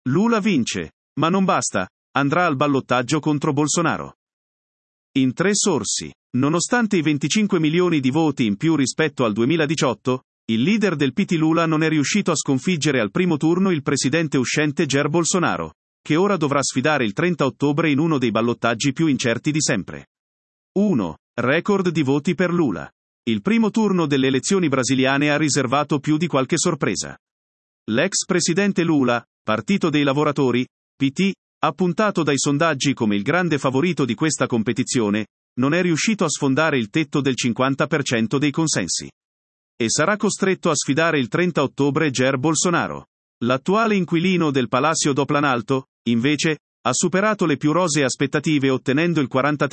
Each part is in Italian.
Lula vince, ma non basta, andrà al ballottaggio contro Bolsonaro. In 3 sorsi. Nonostante i 25 milioni di voti in più rispetto al 2018, il leader del PT Lula non è riuscito a sconfiggere al primo turno il presidente uscente Jair Bolsonaro, che ora dovrà sfidare il 30 ottobre in uno dei ballottaggi più incerti di sempre. 1. Record di voti per Lula. Il primo turno delle elezioni brasiliane ha riservato più di qualche sorpresa. L'ex presidente Lula, Partito dei Lavoratori, PT, appuntato dai sondaggi come il grande favorito di questa competizione, non è riuscito a sfondare il tetto del 50% dei consensi. E sarà costretto a sfidare il 30 ottobre Jair Bolsonaro. L'attuale inquilino del Palácio do Planalto, invece, ha superato le più rosee aspettative ottenendo il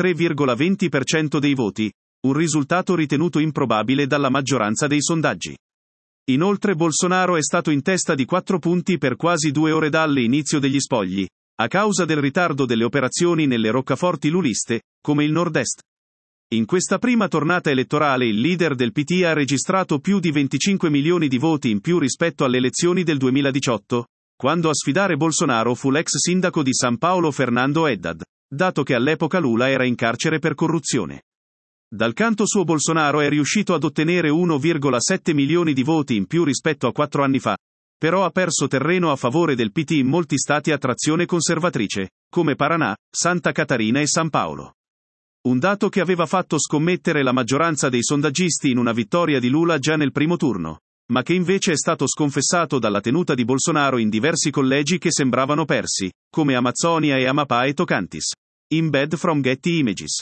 43,20% dei voti, un risultato ritenuto improbabile dalla maggioranza dei sondaggi. Inoltre Bolsonaro è stato in testa di 4 punti per quasi 2 ore dall'inizio degli spogli, a causa del ritardo delle operazioni nelle roccaforti luliste, come il Nord-Est. In questa prima tornata elettorale il leader del PT ha registrato più di 25 milioni di voti in più rispetto alle elezioni del 2018, quando a sfidare Bolsonaro fu l'ex sindaco di San Paolo Fernando Haddad, dato che all'epoca Lula era in carcere per corruzione. Dal canto suo Bolsonaro è riuscito ad ottenere 1,7 milioni di voti in più rispetto a 4 anni fa, però ha perso terreno a favore del PT in molti stati a trazione conservatrice, come Paraná, Santa Catarina e San Paolo. Un dato che aveva fatto scommettere la maggioranza dei sondaggisti in una vittoria di Lula già nel primo turno, ma che invece è stato sconfessato dalla tenuta di Bolsonaro in diversi collegi che sembravano persi, come Amazzonia e Amapá e Tocantins. Embed from Getty Images.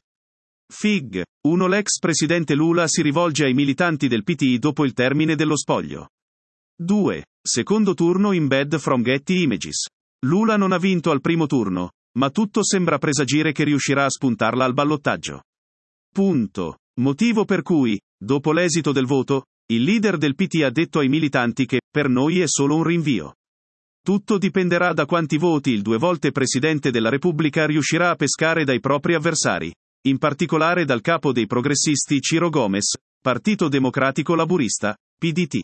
Fig. 1. L'ex presidente Lula si rivolge ai militanti del PT dopo il termine dello spoglio. 2. Secondo turno Embed from Getty Images. Lula non ha vinto al primo turno, ma tutto sembra presagire che riuscirà a spuntarla al ballottaggio. Punto. Motivo per cui, dopo l'esito del voto, il leader del PT ha detto ai militanti che, per noi è solo un rinvio. Tutto dipenderà da quanti voti il 2 volte Presidente della Repubblica riuscirà a pescare dai propri avversari, in particolare dal capo dei progressisti Ciro Gomes, Partito Democratico Laburista, PDT.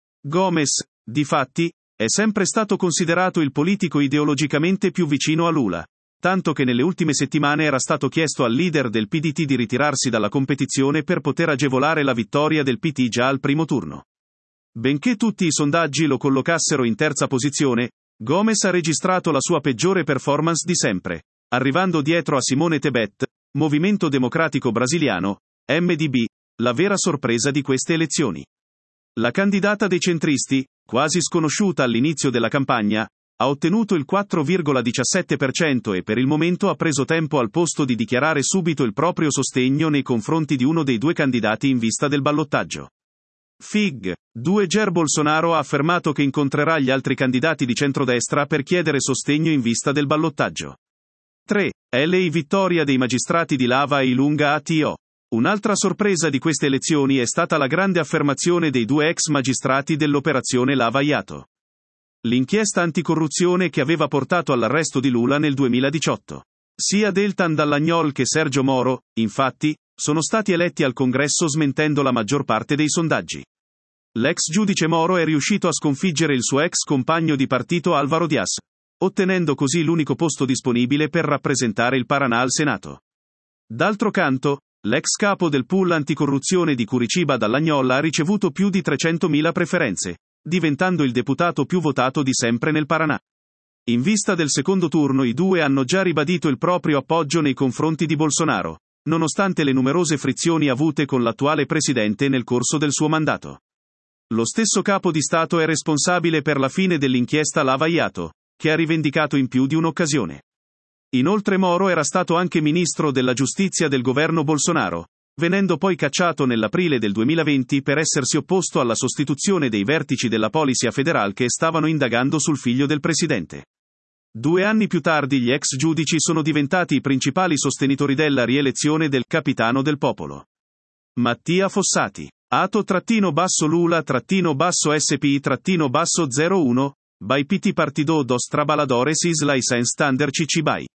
Gomes, difatti, è sempre stato considerato il politico ideologicamente più vicino a Lula, tanto che nelle ultime settimane era stato chiesto al leader del PDT di ritirarsi dalla competizione per poter agevolare la vittoria del PT già al primo turno. Benché tutti i sondaggi lo collocassero in terza posizione, Gomes ha registrato la sua peggiore performance di sempre, arrivando dietro a Simone Tebet, Movimento Democratico Brasiliano, MDB, la vera sorpresa di queste elezioni. La candidata dei centristi, quasi sconosciuta all'inizio della campagna, ha ottenuto il 4,17% e per il momento ha preso tempo al posto di dichiarare subito il proprio sostegno nei confronti di uno dei 2 candidati in vista del ballottaggio. Fig. 2. Jair Bolsonaro ha affermato che incontrerà gli altri candidati di centrodestra per chiedere sostegno in vista del ballottaggio. 3. LA vittoria dei magistrati di Lava e Ilunga ATO. Un'altra sorpresa di queste elezioni è stata la grande affermazione dei 2 ex magistrati dell'operazione Lava Jato. L'inchiesta anticorruzione che aveva portato all'arresto di Lula nel 2018. Sia Deltan Dallagnol che Sergio Moro, infatti, sono stati eletti al congresso smentendo la maggior parte dei sondaggi. L'ex giudice Moro è riuscito a sconfiggere il suo ex compagno di partito Álvaro Díaz, ottenendo così l'unico posto disponibile per rappresentare il Paraná al Senato. D'altro canto, l'ex capo del pool anticorruzione di Curitiba Dallagnol ha ricevuto più di 300.000 preferenze, diventando il deputato più votato di sempre nel Paraná. In vista del secondo turno i 2 hanno già ribadito il proprio appoggio nei confronti di Bolsonaro, nonostante le numerose frizioni avute con l'attuale presidente nel corso del suo mandato. Lo stesso capo di Stato è responsabile per la fine dell'inchiesta Lava Jato, che ha rivendicato in più di un'occasione. Inoltre Moro era stato anche ministro della giustizia del governo Bolsonaro, venendo poi cacciato nell'aprile del 2020 per essersi opposto alla sostituzione dei vertici della Polizia Federal che stavano indagando sul figlio del presidente. 2 anni più tardi gli ex giudici sono diventati i principali sostenitori della rielezione del capitano del popolo. Mattia Fossati. Ato-Lula-SPI-01, by PT Partido dos Trabalhadores Isla e Santander Cicibai.